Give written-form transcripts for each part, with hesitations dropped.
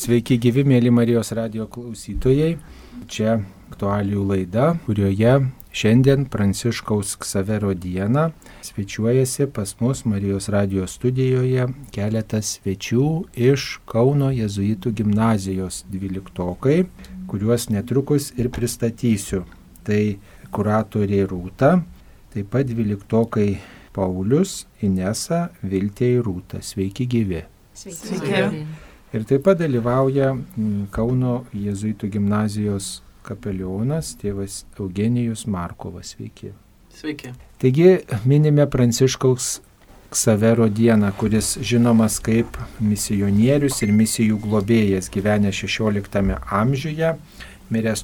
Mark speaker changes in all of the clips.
Speaker 1: Sveiki gyvi, mėly Marijos radijo klausytojai. Čia aktualijų laida, kurioje šiandien Pranciškaus Ksavero dieną svečiuojasi pas mus Marijos radijo studijoje keletas svečių iš Kauno jėzuitų gimnazijos 12-okai, kuriuos netrukus ir pristatysiu. Tai kuratorė Rūta, taip pat 12-okai Paulius, Inesa, Viltė ir Rūta. Sveiki gyvi.
Speaker 2: Sveiki.
Speaker 1: Ir taip pat dalyvauja Kauno jėzuitų gimnazijos kapelionas tėvas Eugenijus Markovas. Sveiki.
Speaker 2: Sveiki.
Speaker 1: Taigi minime Pranciškaus Ksavero dieną, kuris žinomas kaip misionierius ir misijų globėjas, gyvenęs 16 amžiuje, miręs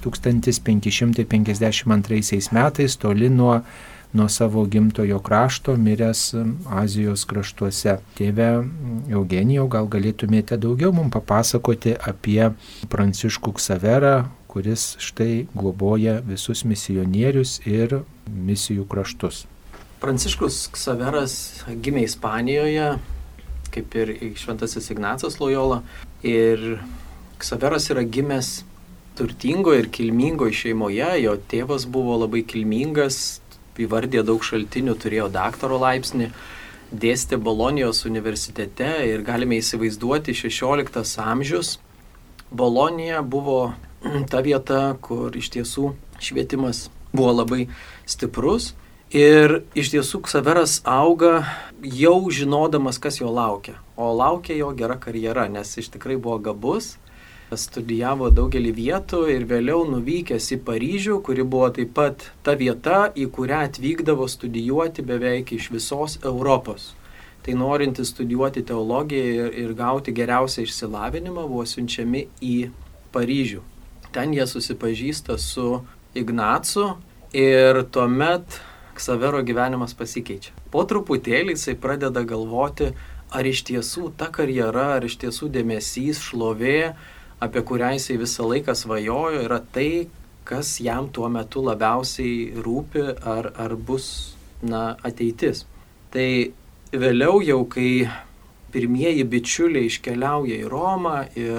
Speaker 1: 1552 metais, toli nuo savo gimtojo krašto, miręs Azijos kraštuose. Tėve Eugenijau, gal galėtumėte daugiau mums papasakoti apie Pranciškų Ksaverą, kuris štai globoja visus misionierius ir misijų kraštus.
Speaker 2: Pranciškus Ksaveras gimė Ispanijoje, kaip ir šventasis Ignacas Lojola. Ir Ksaveras yra gimęs turtingoje ir kilmingoje šeimoje. Jo tėvas buvo labai kilmingas, įvardė daug šaltinių, turėjo daktaro laipsnį, dėstė Bolonijos universitete ir galime įsivaizduoti 16 amžius. Bolonija buvo ta vieta, kur iš tiesų švietimas buvo labai stiprus ir iš tiesų Ksaveras auga jau žinodamas, kas jo laukia. O laukia jo gera karjera, nes iš tikrai buvo gabus. Studijavo daugelį vietų ir vėliau nuvykęs į Paryžių, kuri buvo taip pat ta vieta, į kurią atvykdavo studijuoti beveik iš visos Europos. Tai norinti studijuoti teologiją ir gauti geriausią išsilavinimą buvo siunčiami į Paryžių. Ten jie susipažįsta su Ignacu ir tuomet Ksavero gyvenimas pasikeičia. Po truputėlį jisai pradeda galvoti, ar iš tiesų ta karjera, ar iš tiesų dėmesys, šlovė, apie kurią jisai visą laiką svajojo, yra tai, kas jam tuo metu labiausiai rūpi ar bus ateitis. Tai vėliau jau, kai pirmieji bičiuliai iškeliauja į Romą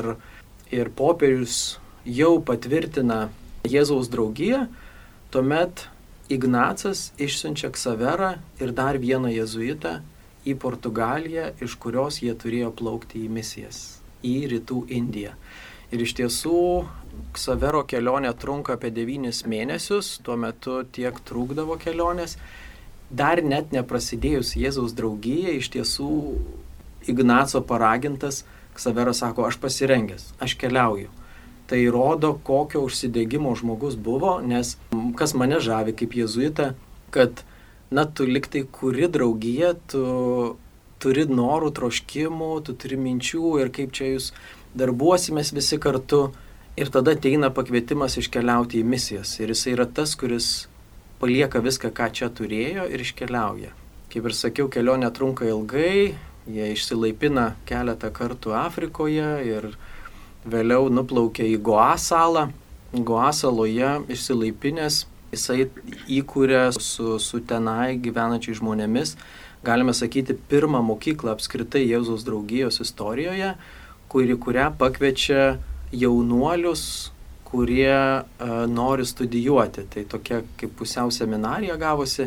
Speaker 2: ir popiežius jau patvirtina Jėzaus draugiją, tuomet Ignacas išsiunčia Ksaverą ir dar vieną jėzuitą į Portugaliją, iš kurios jie turėjo plaukti į misijas, į rytų Indiją. Ir iš tiesų Ksavero kelionė trunka apie 9 mėnesius, tuo metu tiek trukdavo kelionės. Dar net neprasidėjus Jėzaus draugijai, iš tiesų Ignaco paragintas, Ksaveras sako, aš pasirengęs, aš keliauju. Tai rodo, kokio užsidegimo žmogus buvo, nes kas mane žavi kaip jėzuitą, kad tu liktai kuri draugija, tu turi norų, troškimų, tu turi minčių ir kaip čia jūs darbuosimės visi kartu. Ir tada ateina pakvietimas iškeliauti į misijas. Ir jisai yra tas, kuris palieka viską, ką čia turėjo ir iškeliauja. Kaip ir sakiau, kelionė trunka ilgai, jie išsilaipina keletą kartų Afrikoje ir vėliau nuplaukia į Goa salą. Goa saloje išsilaipinęs jisai įkūrė su tenai gyvenančiais žmonėmis, galime sakyti, pirmą mokyklą apskritai Jėzaus draugijos istorijoje, kurią pakviečia jaunuolius, kurie nori studijuoti. Tai tokia kaip pusiau seminarija gavosi.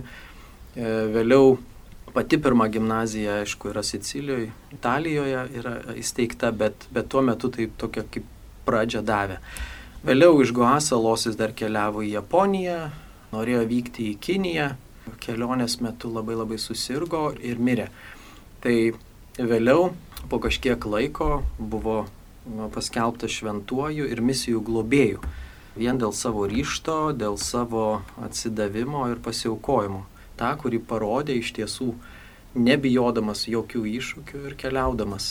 Speaker 2: Vėliau pati pirma gimnazija, aišku, yra Sicilijoje, Italijoje yra įsteigta, bet tuo metu tai tokia kaip pradžią davė. Vėliau iš Goa salos jis dar keliavo į Japoniją, norėjo vykti į Kiniją. Kelionės metu labai susirgo ir mirė. Tai vėliau po kažkiek laiko buvo paskelbtas šventuoju ir misijų globėjų. Vien dėl savo ryžto, dėl savo atsidavimo ir pasiaukojimo. Ta, kurį parodė iš tiesų nebijodamas jokių iššūkių ir keliaudamas,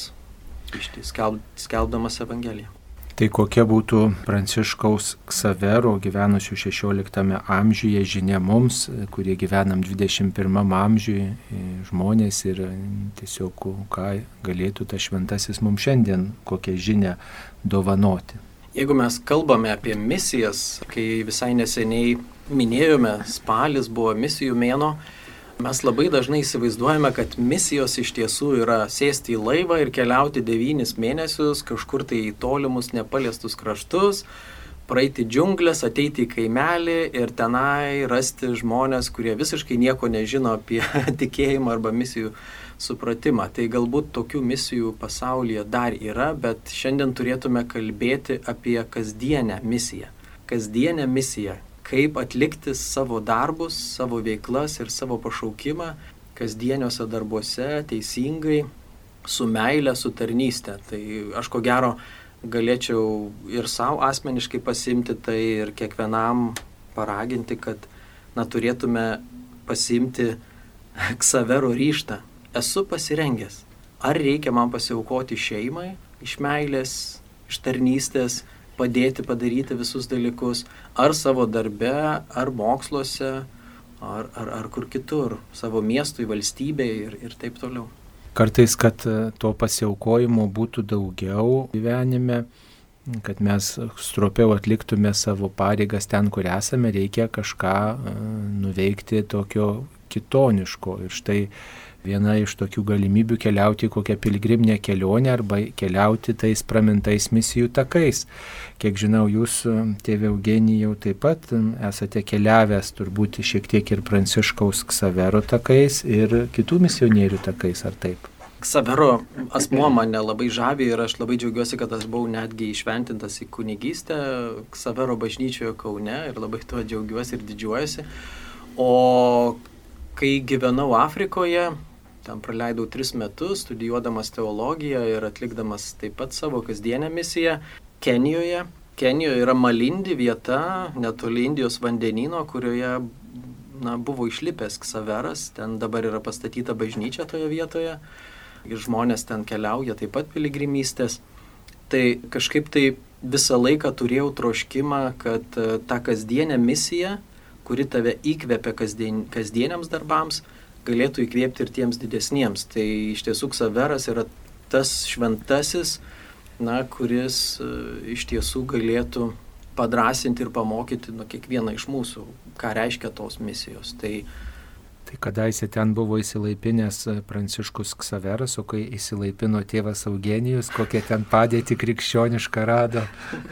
Speaker 2: skelbdamas Evangeliją.
Speaker 1: Tai kokia būtų Pranciškaus Ksavero gyvenusių 16 amžiuje žinia mums, kurie gyvenam 21 amžiuje, žmonės ir tiesiog ką galėtų tas šventasis mums šiandien, kokią žinią dovanoti.
Speaker 2: Jeigu mes kalbame apie misijas, kai visai neseniai minėjome, spalis buvo misijų mėnuo, Mes labai dažnai įsivaizduojame, kad misijos iš tiesų yra sėsti į laivą ir keliauti 9 mėnesius kažkur tai į tolimus nepaliestus kraštus, praeiti džiunglės, ateiti į kaimelį ir tenai rasti žmonės, kurie visiškai nieko nežino apie tikėjimą arba misijų supratimą. Tai galbūt tokių misijų pasaulyje dar yra, bet šiandien turėtume kalbėti apie kasdienę misiją. Kasdienę misiją. Kaip atlikti savo darbus, savo veiklas ir savo pašaukimą kasdieniuose darbuose teisingai, su meile, su tarnyste. Tai aš ko gero galėčiau ir savo asmeniškai pasimti tai ir kiekvienam paraginti, kad turėtume pasimti Ksavero ryžtą. Esu pasirengęs. Ar reikia man pasiaukoti šeimai iš meilės, iš tarnystės, padėti padaryti visus dalykus, ar savo darbe, ar moksluose, ar kur kitur, savo miestui, valstybei ir taip toliau.
Speaker 1: Kartais, kad to pasiaukojimo būtų daugiau gyvenime, kad mes stropiau atliktume savo pareigas ten, kur esame, reikia kažką nuveikti tokio kitoniško. Ir štai viena iš tokių galimybių keliauti į kokią piligriminę kelionę arba keliauti tais pramintais misijų takais. Kiek žinau, jūs, tėve Eugenijau, taip pat esate keliavęs turbūt šiek tiek ir Pranciškaus Ksavero takais ir kitų misionierių takais, ar taip?
Speaker 2: Ksavero asmuo mane labai žavi ir aš labai džiaugiuosi, kad aš buvau netgi išventintas į kunigystę Ksavero bažnyčioje Kaune ir labai tuo džiaugiuosi ir didžiuojuosi. O kai gyvenau Afrikoje, ten praleidau 3 metus, studijuodamas teologiją ir atlikdamas taip pat savo kasdienę misiją Kenijoje. Kenijoje yra Malindi vieta, netoli Indijos vandenyno, kurioje buvo išlipęs Ksaveras. Ten dabar yra pastatyta bažnyčia toje vietoje ir žmonės ten keliauja taip pat piligrimystės. Tai kažkaip tai visą laiką turėjau troškimą, kad ta kasdienė misija, kuri tave įkvepia kasdieniams darbams, galėtų įkvėpti ir tiems didesniems. Tai iš tiesų Ksaveras yra tas šventasis, kuris iš tiesų galėtų padrąsinti ir pamokyti kiekvieną iš mūsų, ką reiškia tos misijos. Tai
Speaker 1: kadaise ten buvo įsilaipinęs Pranciškus Ksaveras, o kai įsilaipino tėvas Eugenijus, kokią ten padėtį krikščionišką rado?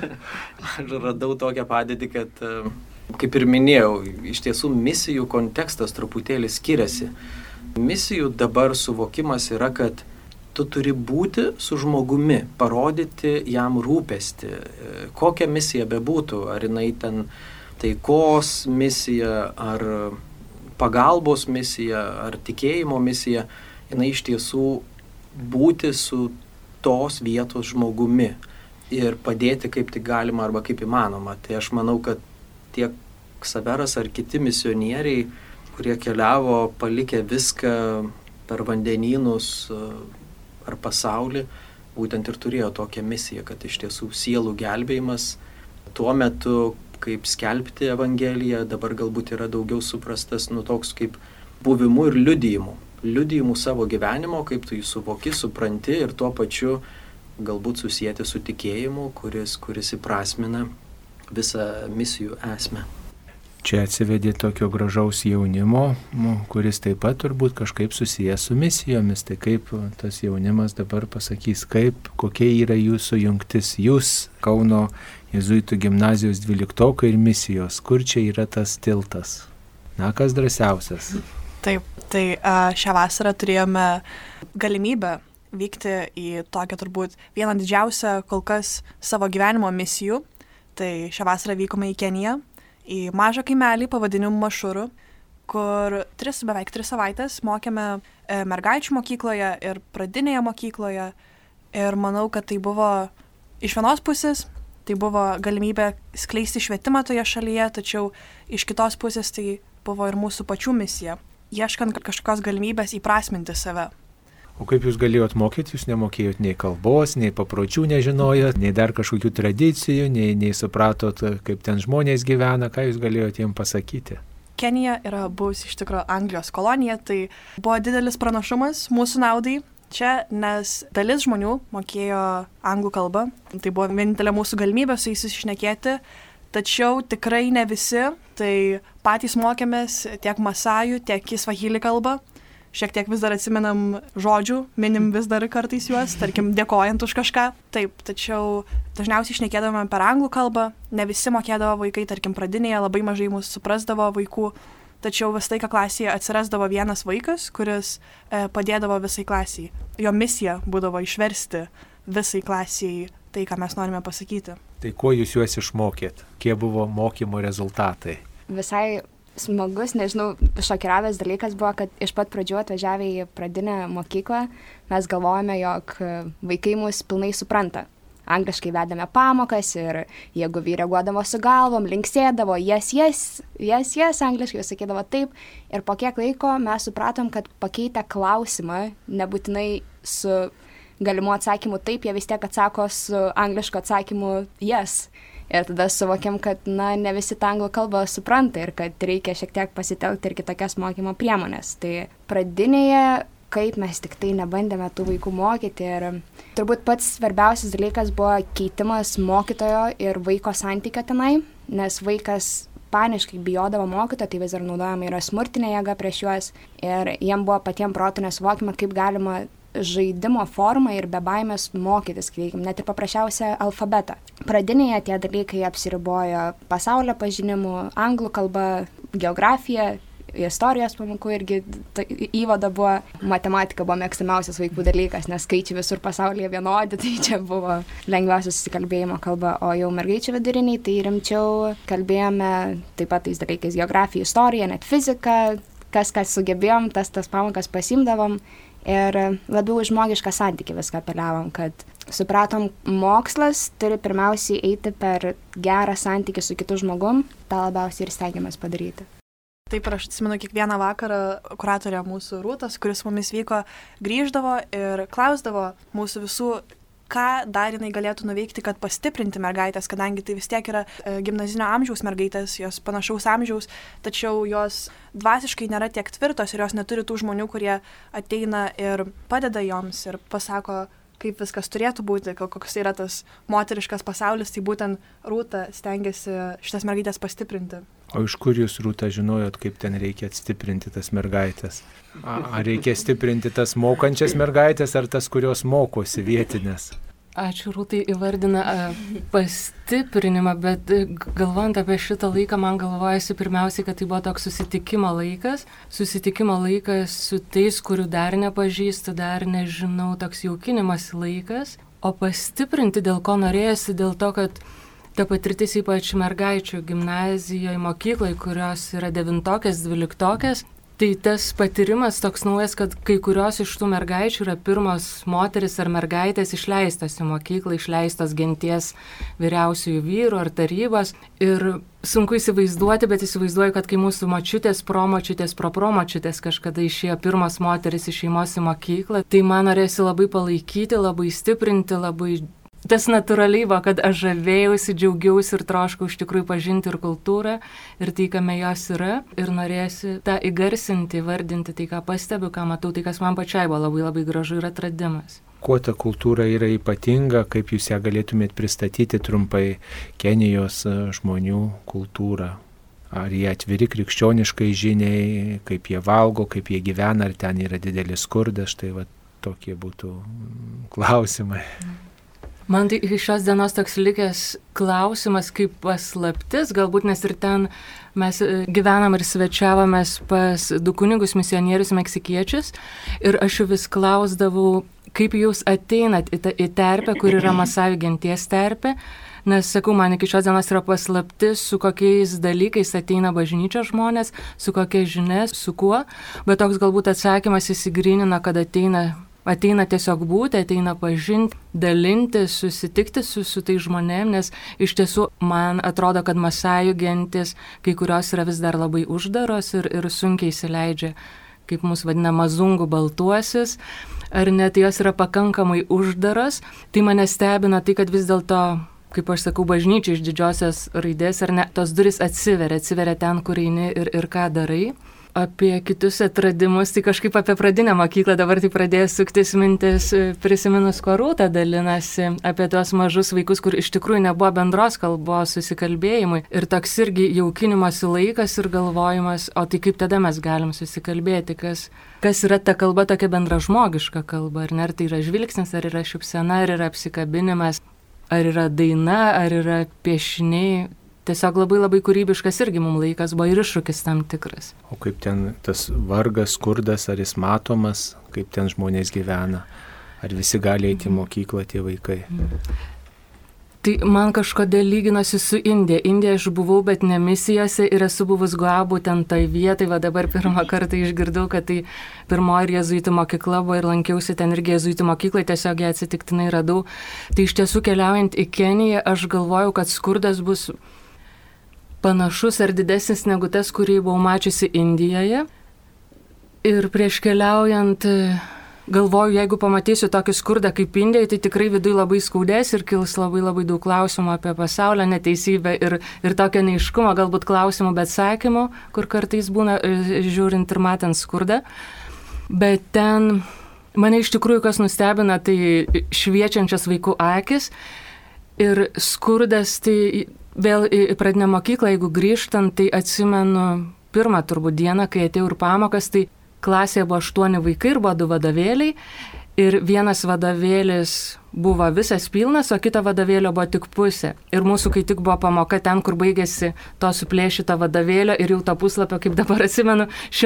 Speaker 2: Aš radau tokią padėtį, kad kaip ir minėjau, iš tiesų misijų kontekstas truputėlį skiriasi. Misijų dabar suvokimas yra, kad tu turi būti su žmogumi, parodyti jam rūpestį, kokią misiją bebūtų, ar jinai ten taikos misija, ar pagalbos misija, ar tikėjimo misija, jinai iš tiesų būti su tos vietos žmogumi ir padėti kaip tik galima arba kaip įmanoma. Tai aš manau, kad tiek Ksaveras ar kiti misionieriai, kurie keliavo palikę viską per vandenynus ar pasaulį, būtent ir turėjo tokią misiją, kad iš tiesų sielų gelbėjimas tuo metu, kaip skelbti Evangeliją, dabar galbūt yra daugiau suprastas toks kaip buvimu ir liudijimu. Liudijimu savo gyvenimo, kaip tu jį suvoki, supranti ir tuo pačiu galbūt susijęti su tikėjimu, kuris įprasmina visą misijų esmę.
Speaker 1: Čia atsivedė tokio gražaus jaunimo, kuris taip pat turbūt kažkaip susijęs su misijomis. Tai kaip tas jaunimas dabar pasakys, kokia yra jūsų jungtis, jūs Kauno Jėzuitų gimnazijos 12 ir misijos, kur čia yra tas tiltas? Kas drąsiausias?
Speaker 3: Taip, tai šią vasarą turėjome galimybę vykti į tokią turbūt vieną didžiausią kol kas savo gyvenimo misijų. Tai šią vasarą vykome į Keniją, į mažą kaimelį pavadinimu Mašuru, kur beveik 3 savaitės mokėme mergaičių mokykloje ir pradinėje mokykloje. Ir manau, kad tai buvo iš vienos pusės, tai buvo galimybė skleisti švietimą toje šalyje, tačiau iš kitos pusės tai buvo ir mūsų pačių misija, ieškant kažkokios galimybės įprasminti save.
Speaker 1: O kaip jūs galėjot mokyti, jūs nemokėjot nei kalbos, nei papročių nežinojot, nei dar kažkokių tradicijų, nei supratot, kaip ten žmonės gyvena, ką jūs galėjot jiems pasakyti?
Speaker 3: Kenija yra buvusi iš tikrųjų Anglijos kolonija, tai buvo didelis pranašumas mūsų naudai čia, nes dalis žmonių mokėjo anglų kalbą, tai buvo vienintelė mūsų galimybė su jais susišnekėti, tačiau tikrai ne visi, tai patys mokėmės tiek masajų, tiek kisvahili kalbą. Šiek tiek vis dar atsimenam žodžių, minim vis dar kartais juos, tarkim, dėkojant už kažką. Taip, tačiau dažniausiai šnekėdavome per anglų kalbą, ne visi mokėdavo vaikai, tarkim, pradinėje, labai mažai mūsų suprasdavo vaikų, tačiau vis laiką klasėje atsirasdavo vienas vaikas, kuris padėdavo visai klasiai. Jo misija būdavo išversti visai klasiai tai, ką mes norime pasakyti.
Speaker 1: Tai kuo jūs juos išmokėt? Kiek buvo mokymo rezultatai?
Speaker 4: Visai smagus, nežinau, šokiravęs dalykas buvo, kad iš pat pradžių atvažiavę į pradinę mokyklą mes galvojame, jog vaikai mus pilnai supranta. Angliškai vedame pamokas ir jeigu vyreaguodavo su galvom, linksėdavo, yes, angliškai sakydavo taip. Ir po kiek laiko mes supratom, kad pakeitę klausimą, nebūtinai su galimu atsakymu taip, jie vis tiek atsako su anglišku atsakymu yes. Ir tada suvokiam, kad ne visi tą anglų kalbą supranta ir kad reikia šiek tiek pasitelkti ir kitokias mokymo priemonės. Tai pradinėje, kaip mes tik tai nebandėme tų vaikų mokyti. Ir turbūt pats svarbiausias dalykas buvo keitimas mokytojo ir vaiko santykio tenai, nes vaikas paniškai bijodavo mokytojo, tai vis dar naudojama yra smurtinė jėga prieš juos. Ir jiem buvo patiem protu nesuvokima, kaip galima žaidimo formą ir be baimės mokytis, net ir paprasčiausią alfabetą. Pradinėje tie dalykai apsiribojo pasaulio pažinimu, anglų kalba, geografija, istorijos pamokų irgi įvada buvo, matematika buvo mėgstamiausias vaikų dalykas, nes skaičiai visur pasaulyje vienodi, tai čia buvo lengviausias susikalbėjimo kalba, o jau mergaičių viduriniai, tai rimčiau kalbėjome taip pat tais dalykais geografija, istorija, net fizika, kas sugebėjom, tas pamokas pasimdavom. Ir labiau žmogišką santykį viską apeliavom, kad supratom, mokslas turi pirmiausiai eiti per gerą santykį su kitu žmogum, tą labiausiai ir stengiamės padaryti.
Speaker 3: Taip, aš atsimenu, kiekvieną vakarą kuratorė mūsų Rūtas, kuris mumis vyko, grįždavo ir klausdavo mūsų visų, ką dar jinai galėtų nuveikti, kad pastiprinti mergaitės, kadangi tai vis tiek yra gimnazinio amžiaus mergaitės, jos panašaus amžiaus, tačiau jos dvasiškai nėra tiek tvirtos ir jos neturi tų žmonių, kurie ateina ir padeda joms ir pasako, kaip viskas turėtų būti, koks yra tas moteriškas pasaulis, tai būtent Rūta stengiasi šitas mergaitės pastiprinti.
Speaker 1: O iš kur jūs, Rūta, žinojot, kaip ten reikia atstiprinti tas mergaitės? Ar reikia stiprinti tas mokančias mergaitės, ar tas, kurios mokosi vietinės?
Speaker 5: Ačiū, Rūtai įvardina pastiprinimą, bet galvojant apie šitą laiką, man galvojasi pirmiausiai, kad tai buvo toks susitikimo laikas su tais, kurių dar nepažįstu, dar nežinau, toks jaukinimas laikas, o pastiprinti dėl ko norėjosi, dėl to, kad ta patirtis ypač mergaičių gimnazijoje, mokykloje, kurios yra 9-okės, 12-okės, tai tas patyrimas toks naujas, kad kai kurios iš tų mergaičių yra pirmos moteris ar mergaitės išleistos į mokyklą, išleistos genties vyriausiųjų vyrų ar tarybos. Ir sunku įsivaizduoti, bet įsivaizduoju, kad kai mūsų močiutės, promočiutės, propromočiutės kažkada išėjo pirmos moteris iš šeimos į mokyklą, tai man norėsi labai palaikyti, labai stiprinti, labai... Tas natūraliai buvo, kad aš žavėjausi, džiaugiausi ir troškau iš tikrųjų pažinti ir kultūrą, ir tai, kame jos yra, ir norėsi tą įgarsinti, vardinti tai, ką pastebiu, ką matau, tai, kas man pačiai buvo labai labai gražu ir atradimas.
Speaker 1: Kuo ta kultūra yra ypatinga, kaip jūs ją galėtumėt pristatyti trumpai Kenijos žmonių kultūrą? Ar jie atviri krikščioniškai žiniai, kaip jie valgo, kaip jie gyvena, ar ten yra didelis skurdas, štai va tokie būtų klausimai.
Speaker 5: Man tai iš šios dienos toks likęs klausimas kaip paslaptis, galbūt nes ir ten mes gyvenam ir svečiavomės pas du kunigus misionierius meksikiečius ir aš jų vis klausdavau, kaip jūs ateinat į terpę, kur yra masajų genties terpė, nes, sakau, man iki šios dienos yra paslaptis, su kokiais dalykais ateina bažnyčios žmonės, su kokia žinia, su kuo, bet toks galbūt atsakymas įsigrynina, kad ateina tiesiog būti, ateina pažinti, dalinti, susitikti su tai žmonėm, nes iš tiesų man atrodo, kad masajų gentis, kai kurios yra vis dar labai uždaros ir sunkiai įsileidžia, kaip mūsų vadina, mazungų baltuosius, ar net jos yra pakankamai uždaros. Tai mane stebina tai, kad vis dėlto, kaip aš sakau, bažnyčia iš didžiosios raidės, ar ne, tos durys atsiveria ten, kur eini ir ką darai. apie kitus atradimus, tai kažkaip apie pradinę mokyklą dabar tai pradėjo suktis mintis, prisiminus, ko Rūta dalinasi, apie tuos mažus vaikus, kur iš tikrųjų nebuvo bendros kalbos susikalbėjimui. Ir toks irgi jaukinimosi laikas ir galvojimas, o tai kaip tada mes galim susikalbėti, kas yra ta kalba, tokia bendražmogiška kalba, ar tai yra žvilgsnis, ar yra šypsena, ar yra apsikabinimas, ar yra daina, ar yra piešiniai. Tiesiog labai kūrybiškas irgi mums laikas buvo ir iššūkis tam tikras.
Speaker 1: O kaip ten tas vargas, skurdas, ar jis matomas, kaip ten žmonės gyvena, ar visi gali eiti į mokyklą tie vaikai?
Speaker 5: Tai man kažkodėl lyginosi su Indija. Indija aš buvau, bet ne misijose ir esu buvus Goa būtent tai vietai, va dabar pirmą kartą išgirdau, kad tai pirmoji jėzuitų mokykla buvo ir lankiausi ten irgi jėzuitų mokyklai, tiesiog ją atsitiktinai radau. Tai iš tiesų keliaujant į Keniją, aš galvojau, kad skurdas bus panašus ar didesnis negu tas, kurį buvau mačiusi Indijoje. Ir prieš keliaujant galvoju, jeigu pamatysiu tokį skurdą kaip Indijoje, tai tikrai viduje labai skaudės ir kils labai daug klausimų apie pasaulio neteisybę ir tokio neiškumo, galbūt klausimų, bet atsakymų, kur kartais būna žiūrint ir matant skurdą. Bet ten mane iš tikrųjų kas nustebina, tai šviečiančias vaikų akis ir skurdas, tai vėl į pradinę mokyklą, jeigu grįžtant, tai atsimenu pirmą turbūt dieną, kai atėjau ir pamokas, tai klasėje buvo 8 vaikai ir buvo 2 vadovėliai ir vienas vadovėlis buvo visas pilnas, o kito vadovėlio buvo tik pusė. Ir mūsų, kai tik buvo pamoka ten, kur baigėsi to suplėšyto vadovėlio ir jau to puslapio, kaip dabar atsimenu,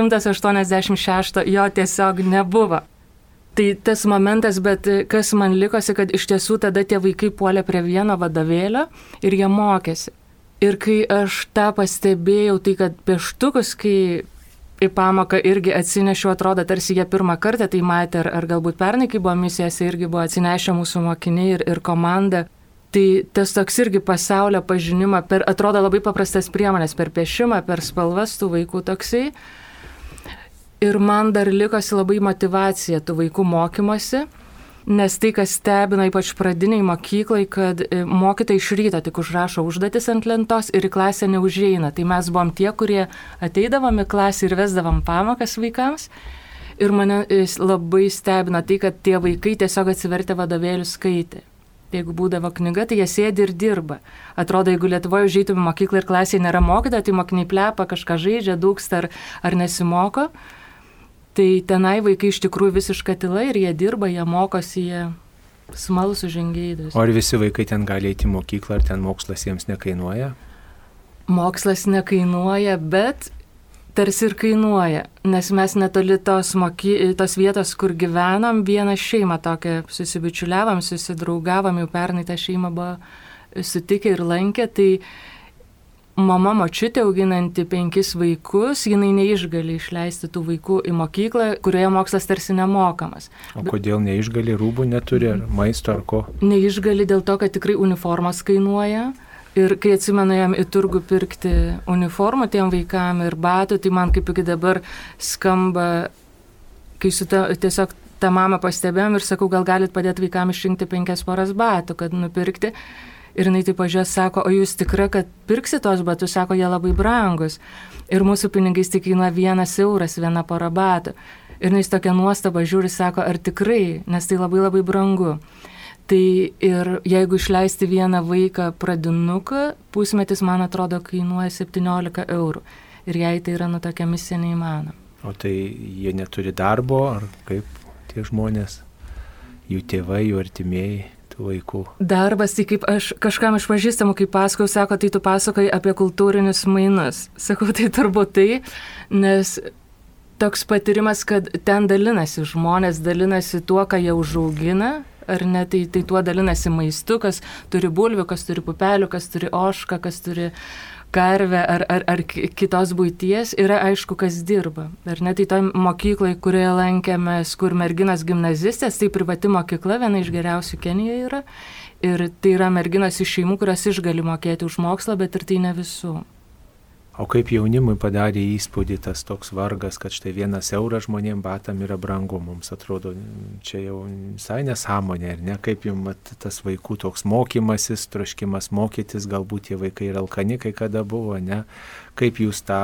Speaker 5: 186 jo tiesiog nebuvo. Tai tas momentas, bet kas man likosi, kad iš tiesų tada tie vaikai puolė prie vieno vadovėlio ir jie mokėsi. Ir kai aš tą pastebėjau, tai kad pieštukus, kai į pamoką irgi atsinešiau, atrodo, tarsi jie pirmą kartą tai matė, ar galbūt pernai, kai buvo misijose, irgi buvo atsinešę mūsų mokiniai ir komanda. Tai tas toks irgi pasaulio pažinimą per, atrodo, labai paprastas priemonės, per piešimą, per spalvas tų vaikų toksai. Ir man dar likosi labai motyvacija tų vaikų mokymosi, nes tai, kas stebina ypač pradiniai mokyklai, kad mokytojai iš ryto tik užrašo užduotis ant lentos ir į klasę neužeina. Tai mes buvom tie, kurie ateidavom į klasę ir vesdavom pamokas vaikams. Ir mane labai stebina tai, kad tie vaikai tiesiog atsivertę vadovėlius skaitė. Jeigu būdavo knyga, tai jie sėdi ir dirba. Atrodo, jeigu Lietuvoje užeitum į mokyklą ir klasėje nėra mokytoja, tai mokiniai plepa, kažką žaidžia, dūksta ar nesimoko. Tai tenai vaikai iš tikrųjų visiška tyla ir jie dirba, jie mokosi, jie smalsų žingeidus.
Speaker 1: O ar visi vaikai ten gali eiti į mokyklą, ar ten mokslas jiems nekainuoja?
Speaker 5: Mokslas nekainuoja, bet tarsi ir kainuoja, nes mes netoli tos vietos, kur gyvenom, vieną šeimą tokią susibičiuliavom, susidraugavom, jau pernai tą šeimą buvo sutikę ir lankę, tai mama močiutė auginanti 5 vaikus, jinai neišgali išleisti tų vaikų į mokyklą, kurioje mokslas tarsi nemokamas.
Speaker 1: O kodėl neišgali, rūbų neturi, ar maisto, ar ko?
Speaker 5: Neišgali dėl to, kad tikrai uniformos kainuoja. Ir kai atsimenėjom į turgų pirkti uniformą tiem vaikam ir batų, tai man kaip iki dabar skamba, kai tiesiog tą mamą pastebėjom ir sakau, gal galit padėti vaikam išrinkti 5 poras batų, kad nupirkti. Ir jinai taip pažiūrės, sako, o jūs tikra, kad pirksi tos batus, sako, jie labai brangus. Ir mūsų pinigais tik kainuoja 1 euras, 1 pora batų. Ir jis tokia nuostaba žiūri, sako, ar tikrai, nes tai labai brangu. Tai ir jeigu išleisti vieną vaiką pradinuką, pusmetis, man atrodo, kainuoja 17 eurų. Ir jei tai yra tokia misija neįmanoma.
Speaker 1: O tai jie neturi darbo, ar kaip tie žmonės, jų tėvai, jų artimieji? Vaikų.
Speaker 5: Darbas, tai kaip aš kažkam iš pažįstamų, kaip pasakau, sako, tai tu pasakoji apie kultūrinius mainus. Sakau, tai turbūt tai, nes toks patyrimas, kad ten dalinasi žmonės, dalinasi tuo, ką jie užaugina, ar ne, tai tuo dalinasi maistu, kas turi bulvių, kas turi pupelių, kas turi ožką, kas turi karvę ar kitos buities, yra aišku, kas dirba. Ar ne, tai toj mokyklai, kurioje lankėmės, kur merginos gimnazistės, tai privati mokykla, viena iš geriausių Kenijoje yra. Ir tai yra merginos iš šeimų, kurios išgali mokėti už mokslą, bet ir tai ne visų.
Speaker 1: O kaip jaunimui padarė įspūdį tas toks vargas, kad štai 1 euras žmonėms batam yra brangu, mums atrodo, čia jau visai nesąmonė, ar ne, kaip jums tas vaikų toks mokymasis, troškimas mokytis, galbūt tie vaikai ir alkani kai kada buvo, ne, kaip jūs tą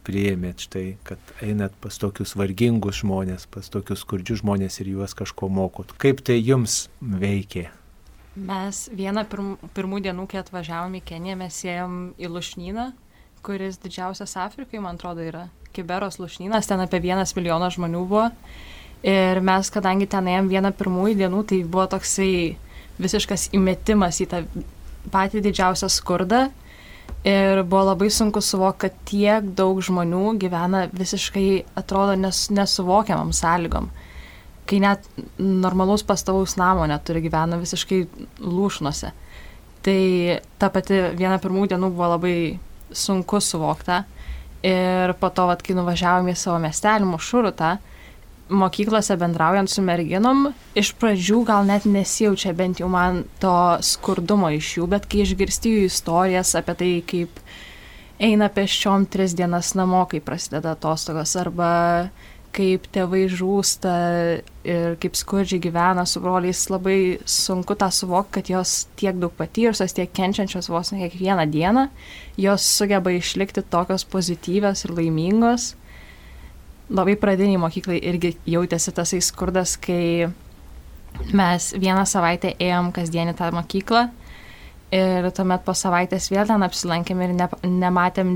Speaker 1: priėmėt štai, kad einat pas tokius vargingus žmonės, pas tokius skurdžius žmonės ir juos kažko mokot. Kaip tai jums veikė?
Speaker 6: Mes vieną pirmų dienų, kai atvažiavom į Keniją, mes ėjom į Lušnyną, kuris didžiausias Afrikai, man atrodo, yra Kiberos Lušnynas, ten apie 1 milijonas žmonių buvo. Ir mes, kadangi ten ėjom vieną pirmųjų dienų, tai buvo toksai visiškas įmetimas į tą patį didžiausią skurdą. Ir buvo labai sunku suvokti, kad tiek daug žmonių gyvena visiškai, atrodo, nesuvokiamam sąlygom. Kai net normalaus pastovaus namo neturi, gyvena visiškai lūšnose. Tai ta pati viena pirmųjų dienų buvo labai sunku suvokta. Ir po to, kai nuvažiavome į savo miestelį Mušurutą, mokyklose bendraujant su merginom, iš pradžių gal net nesijaučia bent jau man to skurdumo iš jų, bet kai išgirsti jų istorijas apie tai, kaip eina pėsčiom 3 dienas namo, kai prasideda atostogos, arba kaip tėvai žūsta ir kaip skurdžiai gyvena su broliais, labai sunku tą suvokti, kad jos tiek daug patyrusios, tiek kenčiančios vos ne kiekvieną dieną, jos sugeba išlikti tokios pozityvios ir laimingos. Labai pradiniai mokyklai irgi jautėsi tasai skurdas, kai mes 1 savaitę ėjom kasdienį tą mokyklą ir tuomet po savaitės vėl ten apsilankėm ir nematėm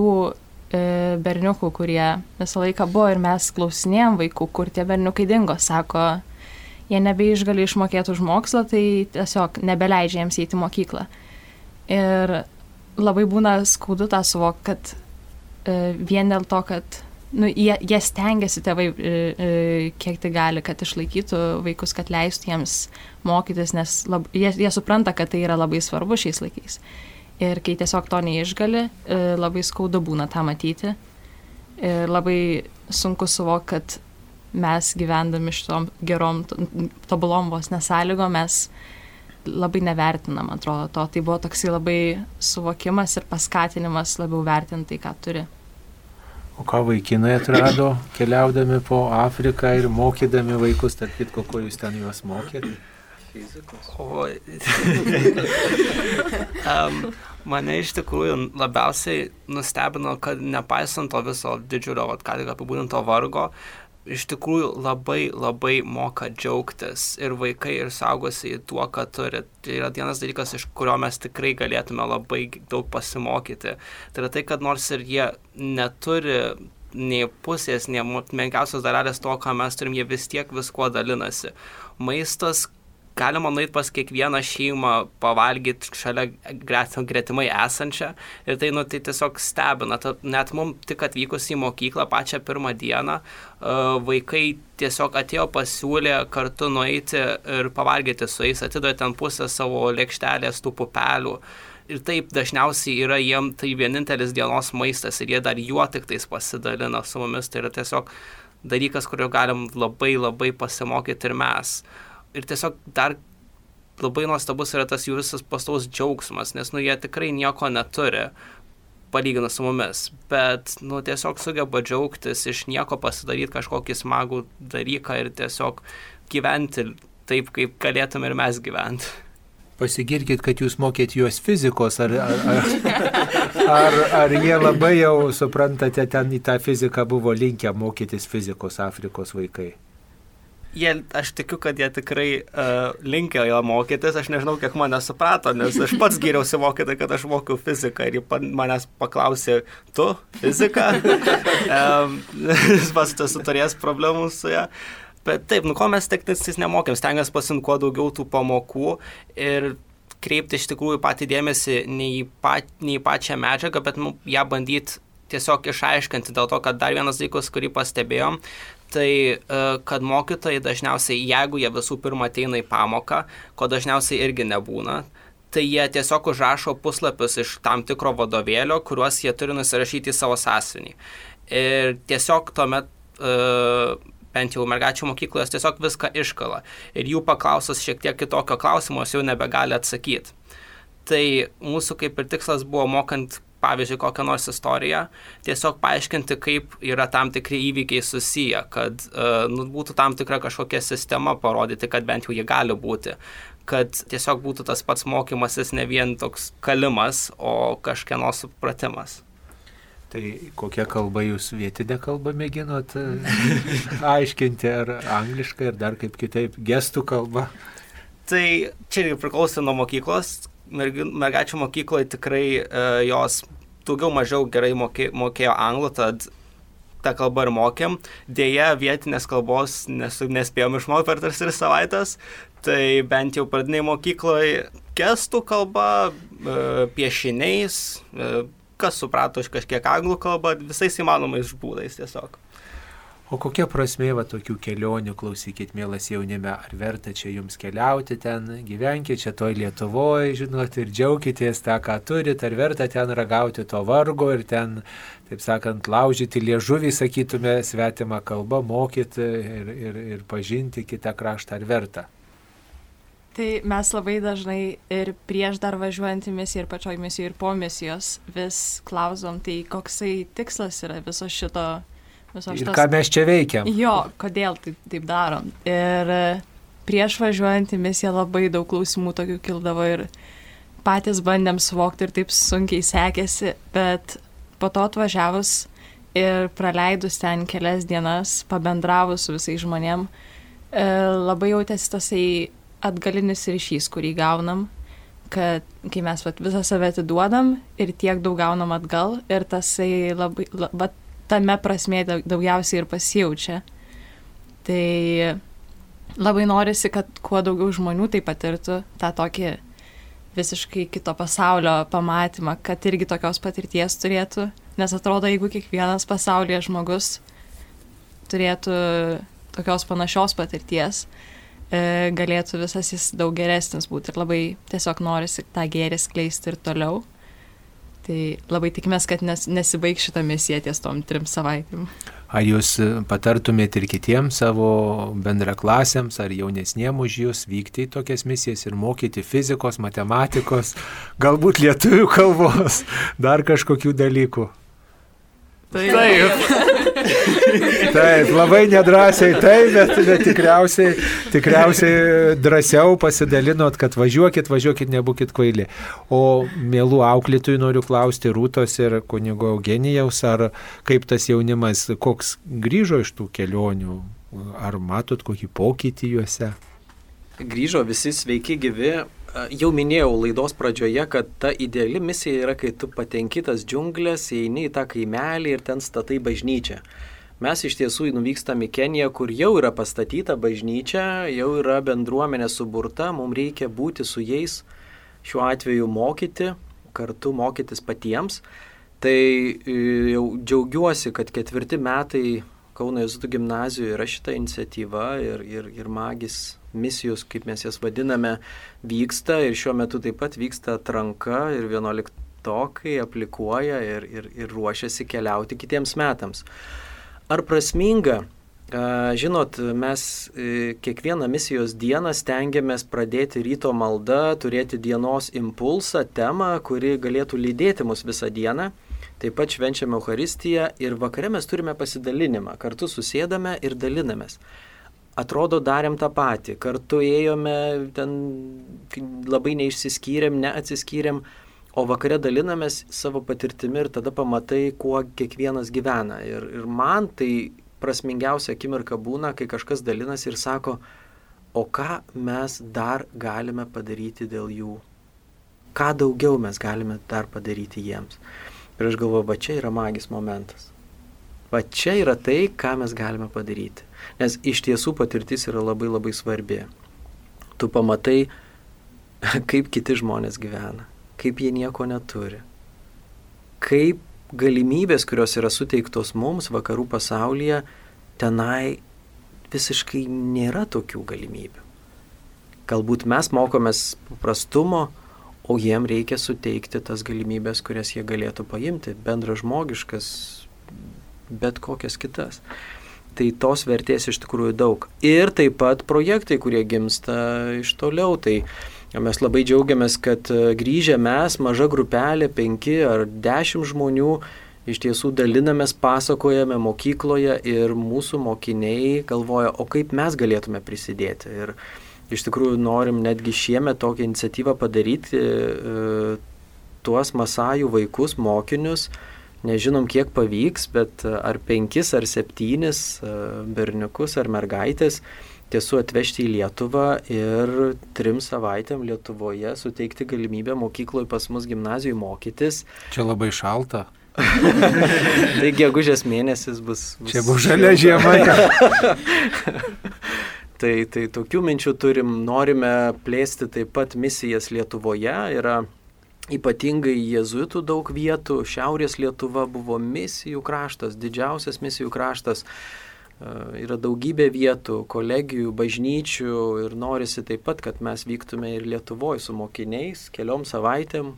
Speaker 6: 2 berniukų, kurie visą laiką buvo ir mes klausinėjom vaikų, kur tie berniukai dingo. Sako, jie nebeišgali išmokėti už mokslą, tai tiesiog nebeleidžia jiems eiti į mokyklą. Ir labai būna skaudu tą suvokti, kad vien dėl to, kad jie stengiasi tėvai kiek tai gali, kad išlaikytų vaikus, kad leistų jiems mokytis, nes jie supranta, kad tai yra labai svarbu šiais laikais. Ir kai tiesiog to neišgali, labai skaudu būna tą matyti. Ir labai sunku suvokti, kad mes gyvendami šitom gerom, tobulom vos nesąlygom, mes labai nevertinam, atrodo to. Tai buvo toksai labai suvokimas ir paskatinimas labiau vertinti tai, ką turi.
Speaker 1: O ką vaikinai atrado, keliaudami po Afriką ir mokydami vaikus, tarp kitko, ko jūs ten juos mokėt?
Speaker 2: Fizikos.
Speaker 7: Mane iš tikrųjų labiausiai nustebino, kad nepaisant to viso didžiulio, ką tik apibūdinto vargo, iš tikrųjų labai moka džiaugtis ir vaikai, ir suaugusiai tuo, ką turi. Tai yra vienas dalykas, iš kurio mes tikrai galėtume labai daug pasimokyti. Tai yra tai, kad nors ir jie neturi nei pusės, nei menkiausios dalelės to, ką mes turim, jie vis tiek viskuo dalinasi. Maistas, galima nueiti pas kiekvieną šeimą, pavalgyti šalia gretimai esančią ir tai, tai tiesiog stebina. Net mums tik atvykus į mokyklą pačią pirmą dieną, vaikai tiesiog atėjo pasiūlė kartu nueiti ir pavalgyti su jais, atidavė ten pusę savo lėkštelės tų pupelių. Ir taip dažniausiai yra jiem tai vienintelis dienos maistas ir jie dar juo tik tais pasidalina su mumis. Tai yra tiesiog dalykas, kurio galim labai pasimokyti ir mes. Ir tiesiog dar labai nuostabus yra tas jų visas pastaus džiaugsmas, nes jie tikrai nieko neturi, palyginus su mumis, bet tiesiog sugeba džiaugtis, iš nieko pasidaryti kažkokį smagų dalyką ir tiesiog gyventi taip, kaip galėtume ir mes gyventi.
Speaker 1: Pasigirkit, kad jūs mokėt juos fizikos, ar jie labai jau, suprantate, ten į tą fiziką buvo linkę mokytis fizikos Afrikos vaikai?
Speaker 7: Aš tikiu, kad jie tikrai linkę jo mokytis, aš nežinau, kiek mane suprato, nes aš pats geriausi mokyti, kad aš mokiau fiziką ir manęs paklausė, tu fiziką? Jis pats esu turėjęs problemų su ją. Bet taip, ko mes teknistais nemokėm, stengiamės pasimti kuo daugiau tų pamokų ir kreipti iš tikrųjų patį dėmesį ne į pačią medžiagą, bet ją bandyti tiesiog išaiškinti, dėl to, kad dar vienas dalykas, kurį pastebėjom, tai kad mokytojai dažniausiai, jeigu jie visų pirma ateina į pamoką, ko dažniausiai irgi nebūna, tai jie tiesiog užrašo puslapius iš tam tikro vadovėlio, kuriuos jie turi nusirašyti į savo sąsiuvinį. Ir tiesiog tuomet, bent jau mergaičių mokykloje, tiesiog viską iškala. Ir jų paklausus šiek tiek kitokio klausimo, jau nebegali atsakyti. Tai mūsų kaip ir tikslas buvo mokant, pavyzdžiui, kokią nors istoriją, tiesiog paaiškinti, kaip yra tam tikri įvykiai susiję, kad būtų tam tikra kažkokia sistema parodyti, kad bent jau jie gali būti, kad tiesiog būtų tas pats mokymasis ne vien toks kalimas, o kažkieno supratimas.
Speaker 1: Tai kokia kalba jūs vietinę kalbą mėginot aiškinti, ar angliškai, ar dar kaip kitaip, gestų kalba?
Speaker 7: Tai čia irgi priklauso nuo mokyklos. Mergaičių mokykloje tikrai jos daugiau mažiau gerai mokėjo anglų, tad tą kalbą ir mokėm. Deja, vietinės kalbos nespėjom išmokti per 3 savaitės, tai bent jau pradiniai mokykloje gestų kalba, piešiniais, kas suprato kažkiek anglų kalbą, visais įmanomais būdais tiesiog.
Speaker 1: O kokia prasmė tokių kelionių, klausykit, mielas jaunime, ar verta čia jums keliauti ten, gyvenkite čia toj Lietuvoje, žinot, ir džiaukitės tą, ką turit, ar verta ten ragauti to vargo ir ten, taip sakant, laužyti liežuvį, sakytume, svetimą kalbą, mokyti ir pažinti kitą kraštą, ar verta?
Speaker 6: Tai mes labai dažnai ir prieš dar važiuojant į misiją, ir pačioj misijoje, ir po misijos vis klausom, tai koksai tikslas yra viso šito.
Speaker 1: Ir ką mes čia veikiam?
Speaker 6: Jo, kodėl taip darom. Ir prieš važiuojant į misiją labai daug klausimų tokių kildavo ir patys bandėm suvokti ir taip sunkiai sekėsi, bet po to atvažiavus ir praleidus ten kelias dienas, pabendravus su visais žmonėm, labai jautėsi tasai atgalinis ryšys, kurį gaunam, kad kai mes visą save atiduodam ir tiek daug gaunam atgal ir tasai labai tame prasmė daugiausiai ir pasijaučia. Tai labai norisi, kad kuo daugiau žmonių tai patirtų tą tokį visiškai kito pasaulio pamatymą, kad irgi tokios patirties turėtų, nes atrodo, jeigu kiekvienas pasaulyje žmogus turėtų tokios panašios patirties, galėtų visas jis daug geresnis būti ir labai tiesiog norisi tą gėrį skleisti ir toliau. Tai labai tikimės, kad nesibaigs šitą misiją ties tom 3 savaitėm.
Speaker 1: Ar jūs patartumėte ir kitiems savo bendraklasiams ar jaunesniem už jūs vykti į tokias misijas ir mokyti fizikos, matematikos, galbūt lietuvių kalbos, dar kažkokių dalykų? Taip, labai nedrąsiai taip, bet tikriausiai drąsiau pasidalinot, kad važiuokit, nebūkit kvaili. O mielų auklėtojų noriu klausti Rūtos ir kunigo Eugenijaus, ar kaip tas jaunimas, koks grįžo iš tų kelionių, ar matot kokį pokytį juose?
Speaker 2: Grįžo visi sveiki gyvi. Jau minėjau laidos pradžioje, kad ta ideali misija yra, kai tu patenki tas džiunglės, eini į tą kaimelį ir ten statai bažnyčią. Mes iš tiesų nuvykstam į Keniją, kur jau yra pastatyta bažnyčia, jau yra bendruomenė suburta, mums reikia būti su jais, šiuo atveju mokyti, kartu mokytis patiems. Tai jau džiaugiuosi, kad 4 metai Kauno Jėzuitų gimnazijoje yra šita iniciatyva ir magis misijos, kaip mes jas vadiname, vyksta ir šiuo metu taip pat vyksta atranka ir 11-tokai aplikuoja ir ruošiasi keliauti kitiems metams. Ar prasminga? Žinot, mes kiekvieną misijos dieną stengiamės pradėti ryto maldą, turėti dienos impulsą, temą, kuri galėtų lydėti mus visą dieną. Taip pat švenčiame Eucharistiją ir vakare mes turime pasidalinimą. Kartu susėdame ir dalinamės. Atrodo, darėm tą patį. Kartu ėjome, ten labai neišsiskyrėm, neatsiskyrėm, o vakare dalinamės savo patirtimi ir tada pamatai, kuo kiekvienas gyvena. Ir man tai prasmingiausia akimirka būna, kai kažkas dalinasi ir sako, o ką mes dar galime padaryti dėl jų? Ką daugiau mes galime dar padaryti jiems? Ir aš galvoju, va čia yra magis momentas. Va čia yra tai, ką mes galime padaryti. Nes iš tiesų patirtis yra labai labai svarbi. Tu pamatai, kaip kiti žmonės gyvena, kaip jie nieko neturi. Kaip galimybės, kurios yra suteiktos mums vakarų pasaulyje, tenai visiškai nėra tokių galimybių. Galbūt mes mokomės paprastumo, o jiem reikia suteikti tas galimybės, kurias jie galėtų paimti, bendražmogiškas, bet kokias kitas. Tai tos vertės iš tikrųjų daug. Ir taip pat projektai, kurie gimsta iš toliau. Tai mes labai džiaugiamės, kad grįžę mes, maža grupelė, 5 ar 10 žmonių, iš tiesų dalinamės, pasakojame mokykloje ir mūsų mokiniai galvoja, o kaip mes galėtume prisidėti. Ir iš tikrųjų norim netgi šiemet tokią iniciatyvą padaryti, tuos Masajų vaikus, mokinius, Nežinom, kiek pavyks, bet ar 5 ar 7 berniukus ar mergaitės tiesų atvežti į Lietuvą ir 3 savaitėm Lietuvoje suteikti galimybę mokykloje pas mus gimnazijoje mokytis.
Speaker 1: Čia labai šalta.
Speaker 2: Tai gegužės mėnesis bus
Speaker 1: Čia bus žalia žiema.
Speaker 2: Tai tokių minčių turim, norime plėsti taip pat misijas Lietuvoje, yra ypatingai jėzuitų daug vietų, Šiaurės Lietuva buvo misijų kraštas, didžiausias misijų kraštas, yra daugybė vietų, kolegijų, bažnyčių ir norisi taip pat, kad mes vyktume ir Lietuvoje su mokiniais keliom savaitėm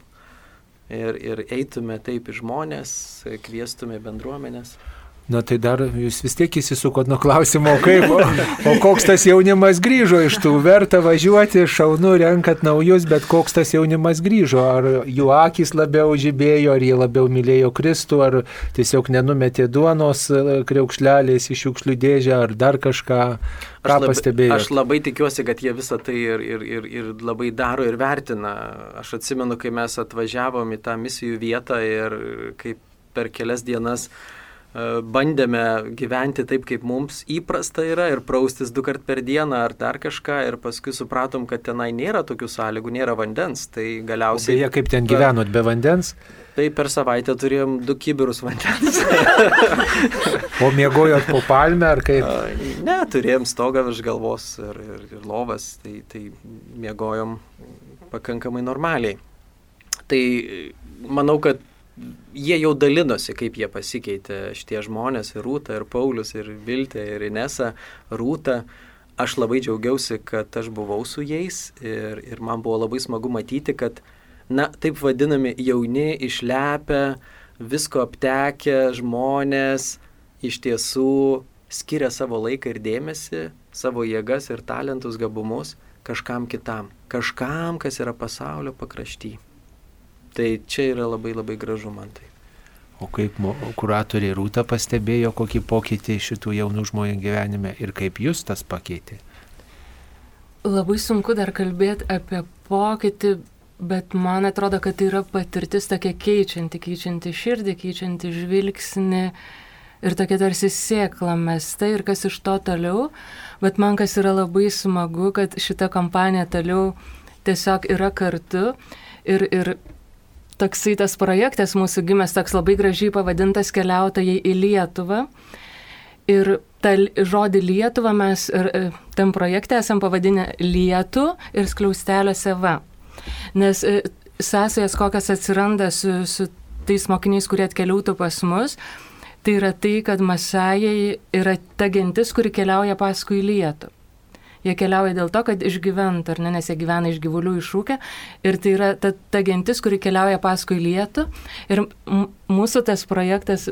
Speaker 2: ir eitume taip į žmonės, kviestume bendruomenės.
Speaker 1: Na tai dar jūs vis tiek įsisukot nuo klausimo, kaip, o koks tas jaunimas grįžo iš tų, verta važiuoti, šaunu, renkat naujus, bet koks tas jaunimas grįžo, ar jų akys labiau žibėjo, ar jie labiau mylėjo Kristų, ar tiesiog nenumetė duonos kriaukšlelės į šiukšlių dėžę, ar dar kažką, ką pastebėjo?
Speaker 2: Aš labai tikiuosi, kad jie visą tai ir labai daro ir vertina. Aš atsimenu, kai mes atvažiavom į tą misijų vietą ir kaip per kelias dienas bandėme gyventi taip, kaip mums įprasta yra ir praustis 2 kart per dieną ar dar kažką ir paskui supratom, kad tenai nėra tokių sąlygų, nėra vandens. Tai galiausiai...
Speaker 1: Beje, kaip ten gyvenot be vandens?
Speaker 2: Tai per savaitę turėjom 2 kibirus vandens.
Speaker 1: O miegojot po palmę ar kaip?
Speaker 2: Ne, turėjom stogą virš galvos ir lovas, tai miegojom pakankamai normaliai. Tai manau, kad jie jau dalinosi, kaip jie pasikeitė, šitie žmonės, ir Rūta, ir Paulius, ir Viltė, ir Inesa, Rūta. Aš labai džiaugiausi, kad aš buvau su jais ir man buvo labai smagu matyti, kad, taip vadinami jauni, išlepę, visko aptekę žmonės iš tiesų skiria savo laiką ir dėmesį, savo jėgas ir talentus, gabumus kažkam kitam, kažkam, kas yra pasaulio pakrašty. Tai čia yra labai labai gražu man tai.
Speaker 1: O kaip kuratorė Rūta pastebėjo, kokį pokytį šitų jaunų žmonių gyvenime ir kaip jūs tas pakeitė?
Speaker 5: Labai sunku dar kalbėti apie pokytį, bet man atrodo, kad tai yra patirtis tokia keičianti širdį, keičianti žvilgsnį ir tokia tarsi sėkla mesta ir kas iš to toliau. Bet man kas yra labai smagu, kad šita kampanija toliau tiesiog yra kartu ir toksai tas projektas mūsų gimęs toks labai gražiai pavadintas Keliautojai į Lietuvą. Ir tą žodį Lietuvą mes tam projekte esam pavadinę Lietų ir skliaustelio seva. Nes sąsajas, kokias atsiranda su tais mokiniais, kurie atkeliautų pas mus, tai yra tai, kad Masajai yra ta gentis, kuri keliauja paskui Lietų. Jie keliauja dėl to, kad išgyventų, nes jie gyvena iš gyvulių išrūkę. Ir tai yra ta gentis, kuri keliauja paskui Lietų. Ir mūsų tas projektas,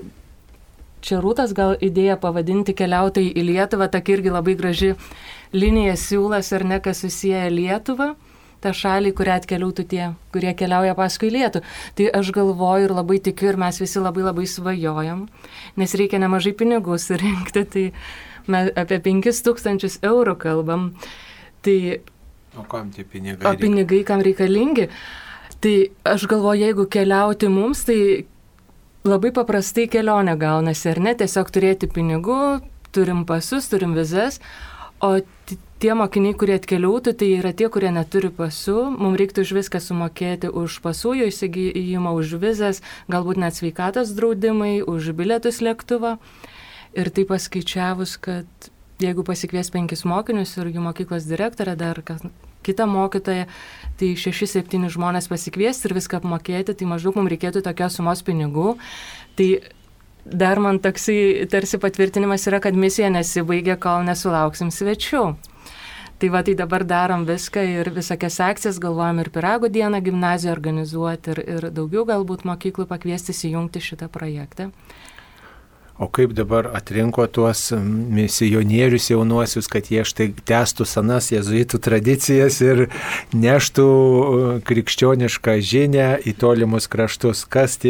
Speaker 5: čia Rūtos gal idėja pavadinti Keliautojai į Lietuvą, tokia irgi labai graži linija siūlas, kas susieja Lietuvą, tą šalį, kurią atkeliautų tie, kurie keliauja paskui Lietų. Tai aš galvoju ir labai tikiu, ir mes visi labai labai svajojam, nes reikia nemažai pinigų surinkti, tai mes apie 5000 eurų kalbam. Tai,
Speaker 1: o kam tie pinigai?
Speaker 5: O pinigai kam reikalingi? Tai aš galvoju, jeigu keliauti mums, tai labai paprastai kelionė gaunasi, ar ne? Tiesiog turėti pinigų, turim pasus, turim vizas, o tie mokiniai, kurie atkeliautų, tai yra tie, kurie neturi pasų. Mums reiktų už viską sumokėti, už pasų jų įsigijimą, už vizas, galbūt net sveikatos draudimai, už bilietus lėktuvą. Ir tai paskaičiavus, kad jeigu pasikvies 5 mokinius ir jų mokyklos direktorė, dar kitą mokytoją, tai 6-7 žmonės pasikviesti ir viską apmokėti, tai maždaug mums reikėtų tokios sumos pinigų. Tai dar man toksai tarsi patvirtinimas yra, kad misija nesibaigia, kol nesulauksim svečių. Tai tai dabar darom viską ir visokias akcijas, galvojam ir Pyragų dieną gimnaziją organizuoti ir daugiau galbūt mokyklų pakviesti įjungti šitą projektą.
Speaker 1: O kaip dabar atrinko tuos misionierius jaunuosius, kad jie štai tęstų senas jėzuitų tradicijas ir neštų krikščionišką žinią į tolimus kraštus?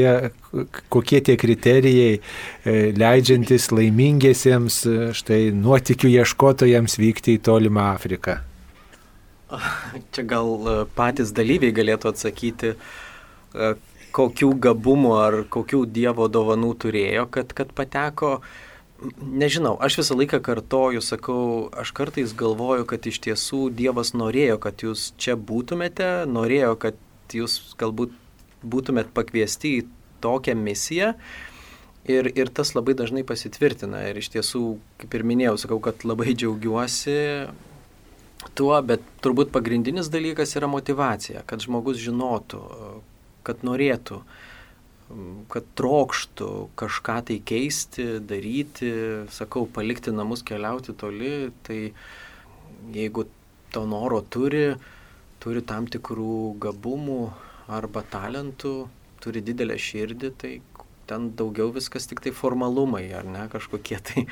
Speaker 1: Kokie tie kriterijai leidžiantis laimingiesiems štai nuotykių ieškotojams vykti į tolimą Afriką?
Speaker 2: Čia gal patys dalyviai galėtų atsakyti. kokių gabumų ar kokių Dievo dovanų turėjo, kad pateko. Nežinau, aš visą laiką kartoju, sakau, aš kartais galvoju, kad iš tiesų Dievas norėjo, kad jūs čia būtumėte, norėjo, kad jūs galbūt būtumėt pakviesti į tokią misiją. Ir tas labai dažnai pasitvirtina. Ir iš tiesų, kaip ir minėjau, sakau, kad labai džiaugiuosi tuo, bet turbūt pagrindinis dalykas yra motyvacija, kad žmogus žinotų, kad norėtų, kad trokštų kažką tai keisti, daryti, sakau, palikti namus, keliauti toli, tai jeigu to noro turi tam tikrų gabumų arba talentų, turi didelę širdį, tai ten daugiau viskas tik tai formalumai, ar ne, kažkokie tai.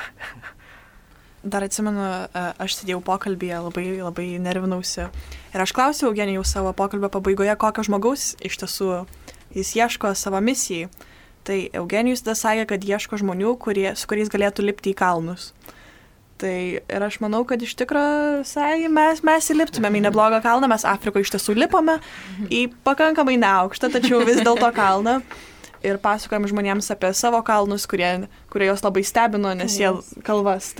Speaker 3: Dar atsimenu, aš sėdėjau pokalbėje, labai nervinausi. Ir aš klausiau Eugenijų savo pokalbio pabaigoje, kokio žmogaus iš tiesų jis ieško savo misijai. Tai Eugenijus tada sakė, kad ieško žmonių, su kuriais galėtų lipti į kalnus. Tai ir aš manau, kad iš tikrųjų mes įliptumėm į neblogą kalną, mes Afrikoje iš tiesų lipome į pakankamai neaukštą, tačiau vis dėlto kalną. Ir pasakojam žmonėms apie savo kalnus, kurie jos labai stebino, nes jie kalvas.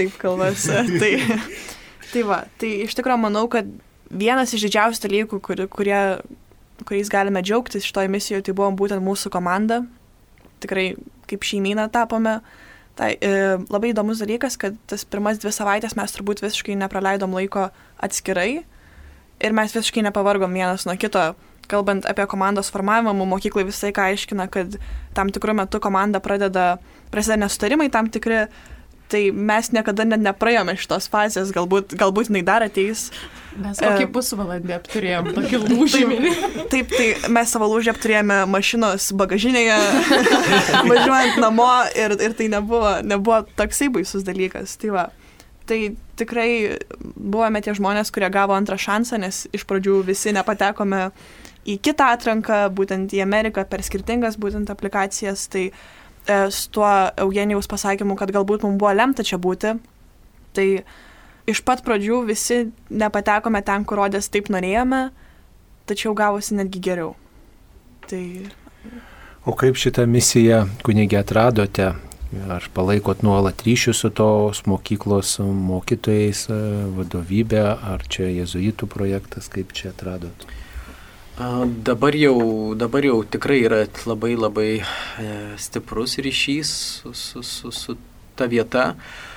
Speaker 3: Tai iš tikrųjų manau, kad vienas iš didžiausių dalykų, kuriais galime džiaugtis šitoje misijoje, tai buvo būtent mūsų komanda. Tikrai kaip šeimyna tapome. Tai labai įdomus dalykas, kad tas pirmas 2 savaitės mes turbūt visiškai nepraleidom laiko atskirai ir mes visiškai nepavargom vienas nuo kito. Kalbant apie komandos formavimą, mokyklai visai ką aiškina, kad tam tikrų metų komanda prasideda nesutarimai tam tikri, tai mes niekada net nepraėjome šitos fazės, galbūt jinai dar ateis.
Speaker 6: Mes kokį pusvalandį apturėjom, tokį lūžį.
Speaker 3: Taip, tai mes savo lūžį apturėjome mašinos bagažinėje, važiuojant namo ir tai nebuvo toksai baisus dalykas. Tai tikrai buvome tie žmonės, kurie gavo antrą šansą, nes iš pradžių visi nepatekome į kitą atranką, būtent į Ameriką per skirtingas būtent aplikacijas, tai su tuo Eugenijaus pasakymu, kad galbūt mums buvo lemta čia būti, tai iš pat pradžių visi nepatekome ten, kur rodės taip norėjome, tačiau gavosi netgi geriau. Tai...
Speaker 1: O kaip šitą misiją kunigė atradote? Ar palaikot nuolat ryšius su tos mokyklos mokytojais, vadovybė, ar čia jėzuitų projektas, kaip čia atradot?
Speaker 2: Dabar jau tikrai yra labai stiprus ryšys su ta vieta,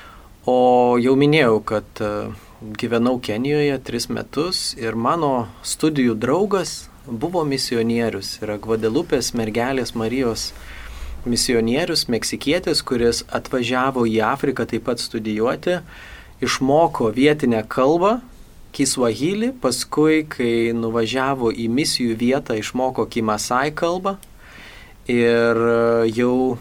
Speaker 2: o jau minėjau, kad gyvenau Kenijoje 3 metus ir mano studijų draugas buvo misionierius, yra Gvadelupės mergelės Marijos misionierius, meksikietis, kuris atvažiavo į Afriką taip pat studijuoti, išmoko vietinę kalbą, Kiswahili, paskui, kai nuvažiavo į misijų vietą, išmoko Kimasai kalbą ir jau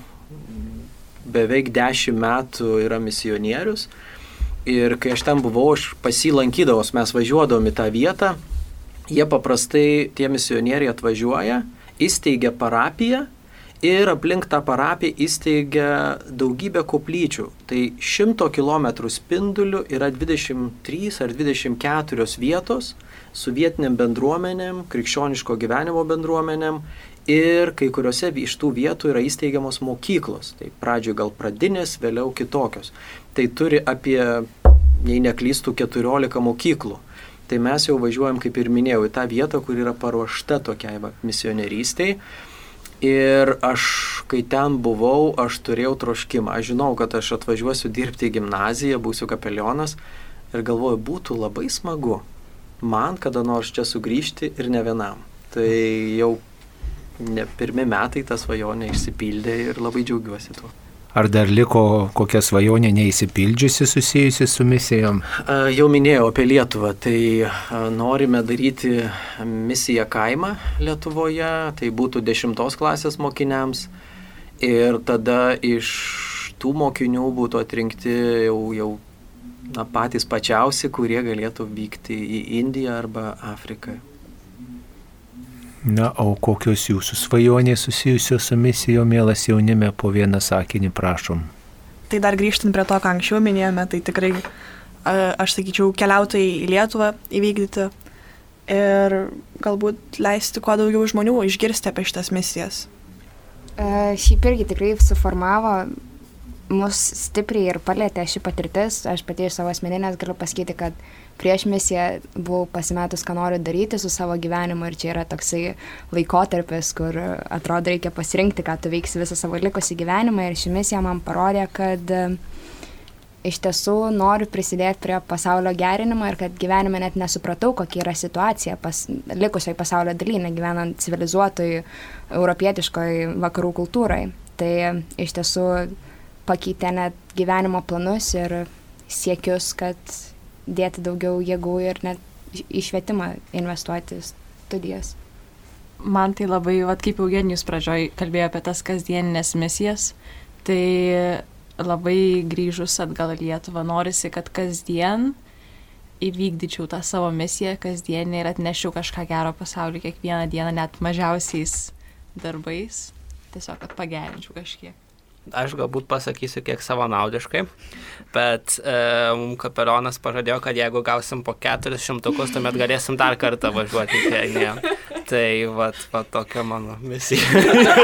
Speaker 2: beveik 10 metų yra misionierius. Ir kai aš ten buvau, aš pasilankydavau, mes važiuodavom į tą vietą, jie paprastai, tie misionieriai atvažiuoja, įsteigia parapiją ir aplink tą parapiją įsteigia daugybę koplyčių. Tai 100 km spinduliu yra 23 ar 24 vietos su vietiniam bendruomenėm, krikščioniško gyvenimo bendruomenėm ir kai kuriuose iš tų vietų yra įsteigiamos mokyklos. Tai pradžioje gal pradinės, vėliau kitokios. Tai turi apie, jei neklystų, 14 mokyklų. Tai mes jau važiuojam, kaip ir minėjau, į tą vietą, kur yra paruošta tokiai misionierystei. Ir aš, kai ten buvau, aš turėjau troškimą. Aš žinau, kad aš atvažiuosiu dirbti į gimnaziją, būsiu kapelionas ir galvoju, būtų labai smagu man kada nors čia sugrįžti ir ne vienam. Tai jau ne pirmi metai ta svajonė išsipildė ir labai džiaugiuosi tuo.
Speaker 1: Ar dar liko kokia svajonė neįsipildžiusi susijusi su misijom?
Speaker 2: Jau minėjau apie Lietuvą, tai norime daryti misiją kaimą Lietuvoje, tai būtų 10 klasės mokiniams ir tada iš tų mokinių būtų atrinkti jau patys pačiausi, kurie galėtų vykti į Indiją arba Afriką.
Speaker 1: Na, o kokios jūsų svajonės susijusios su misijo, mielas jaunime, po vieną sakinį prašom.
Speaker 3: Tai dar grįžtant prie to, ką anksčiau minėjome, tai tikrai, aš sakyčiau, keliautojai į Lietuvą įvykdyti ir galbūt leisti kuo daugiau žmonių išgirsti apie šitas misijas.
Speaker 4: Šiaip irgi tikrai suformavo mus stipriai ir palėtė ši patirtis. Aš pati iš savo asmeninės galiu pasakyti, kad prieš misiją buvau pasimetus, ką noriu daryti su savo gyvenimu ir čia yra toksai laikotarpis, kur atrodo reikia pasirinkti, ką tu veiksi visą savo likusį gyvenimą ir ši misija man parodė, kad iš tiesų noriu prisidėti prie pasaulio gerinimo ir kad gyvenime net nesupratau, kokia yra situacija likusioj pasaulio dalyje, gyvenant civilizuotoj, europietiškoj vakarų kultūrai. Tai iš tiesų pakeitė net gyvenimo planus ir siekius, kad dėti daugiau jėgų ir net į švietimą investuoti studijas.
Speaker 6: Man tai labai, kaip Eugenijus pradžioj kalbėjo apie tas kasdieninės misijas, tai labai grįžus atgal į Lietuvą norisi, kad kasdien įvykdyčiau tą savo misiją, kasdienį ir atnešiau kažką gero pasauliu kiekvieną dieną, net mažiausiais darbais, tiesiog kad pagerinčiau kažkiek.
Speaker 7: Aš galbūt pasakysiu kiek savanaudiškai, bet mums kapelionas pažadėjo, kad jeigu gausim po 400, tuomet galėsim dar kartą važiuoti į Keniją. Tai va tokia mano misija.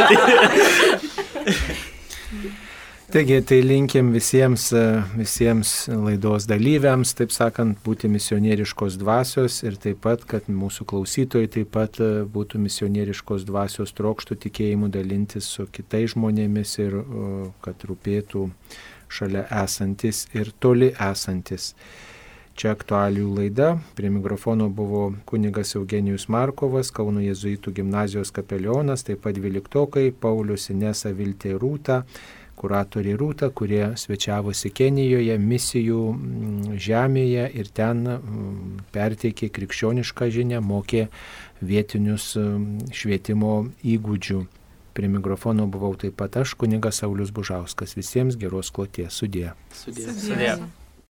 Speaker 1: Taigi, tai linkim visiems laidos dalyviams, taip sakant, būti misionieriškos dvasios ir taip pat, kad mūsų klausytojai taip pat būtų misionieriškos dvasios, trokštų tikėjimu dalintis su kitais žmonėmis ir kad rūpėtų šalia esantis ir toli esantis. Čia aktualijų laida. Prie mikrofono buvo kunigas Eugenijus Markovas, Kauno jėzuitų gimnazijos kapelionas, taip pat 12-okai Paulius, Inesa, Viltė, Rūta, kuratorė Rūta, kurie svečiavosi Kenijoje, misijų žemėje ir ten perteikė krikščionišką žinią, mokė vietinius švietimo įgūdžių. Prie mikrofono buvau taip pat aš, kunigas Saulius Bužauskas. Visiems geros kloties. Sudie.
Speaker 7: Sudie.